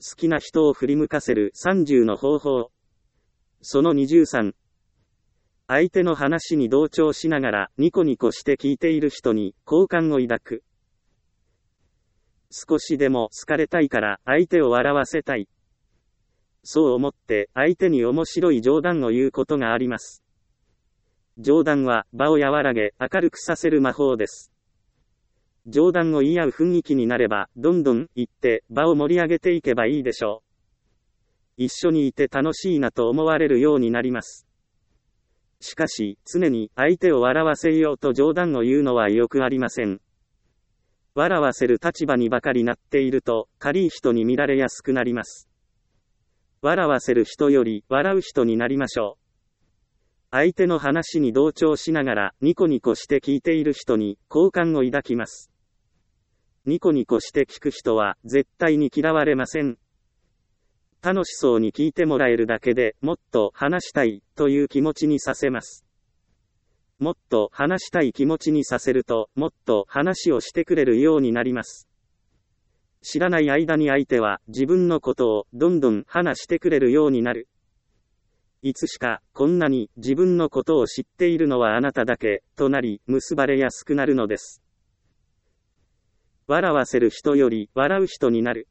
好きな人を振り向かせる30の方法。その23。相手の話に同調しながらニコニコして聞いている人に好感を抱く。少しでも好かれたいから相手を笑わせたい。そう思って相手に面白い冗談を言うことがあります。冗談は場を和らげ明るくさせる魔法です。冗談を言い合う雰囲気になればどんどん言って場を盛り上げていけばいいでしょう。一緒にいて楽しいなと思われるようになります。しかし常に相手を笑わせようと冗談を言うのはよくありません。笑わせる立場にばかりなっていると軽い人に見られやすくなります。笑わせる人より笑う人になりましょう。相手の話に同調しながらニコニコして聞いている人に好感を抱きます。ニコニコして聞く人は絶対に嫌われません。楽しそうに聞いてもらえるだけでもっと話したいという気持ちにさせます。もっと話したい気持ちにさせるともっと話をしてくれるようになります。知らない間に相手は自分のことをどんどん話してくれるようになる。いつしかこんなに自分のことを知っているのはあなただけとなり結ばれやすくなるのです。笑わせる人より笑う人になる。